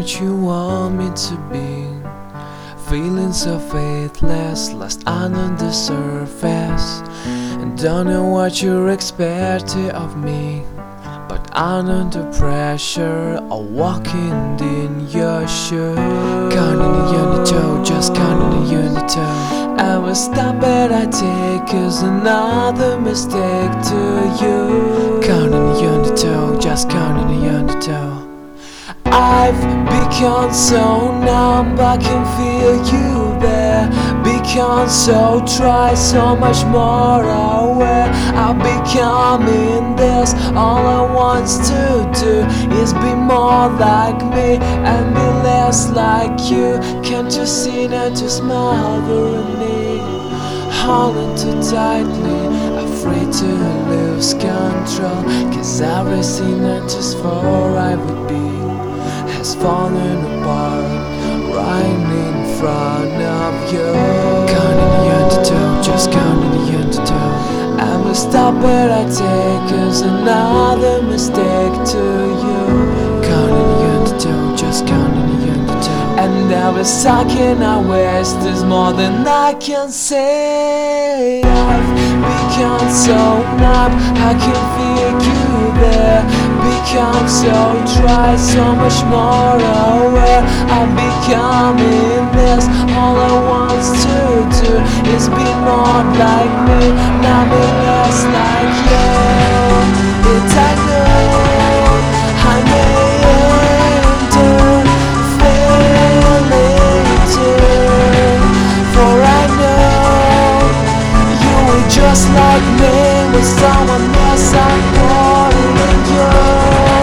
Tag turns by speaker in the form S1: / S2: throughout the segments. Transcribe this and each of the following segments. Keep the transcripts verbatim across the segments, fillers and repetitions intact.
S1: what you want me to be. Feeling so faithless, lost under the surface, and don't know what you're expecting of me. But under the pressure of walking in your shoes, counting a unit toe, just counting a unit toe. I will stop it, I take is another mistake to you. Counting a unit toe, just counting a unit toe. I've become so numb, I can feel you there. Become so dry, so much more aware. I'm becoming this. All I want to do is be more like me and be less like you. Can't you see that you're smothering me, holding too tightly, afraid to lose control? Cause everything that just for I would be has fallen apart right in front of you. Counting a unit toe, just counting a unit toe. I will stop it, I take is another mistake to you. Counting a unit toe, just counting a unit toe. And now we're stuck in our waist, there's more than I can say. I've become so numb, I can feel you there. Become so dry, so much more aware. I'm becoming this. All I want to do is be more like me, not be less like you. It's I know I may end up failing too, for I know you were just like me with someone else. I'm calling you.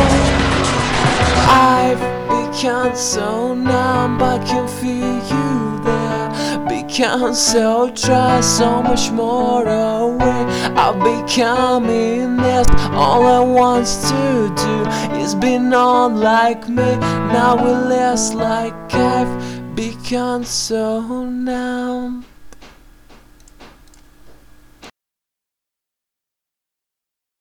S1: Become so numb, I can feel you there. Become so dry, so much more away. I'm becoming this. All I want to do is be not like me, now we're less like I've become so numb.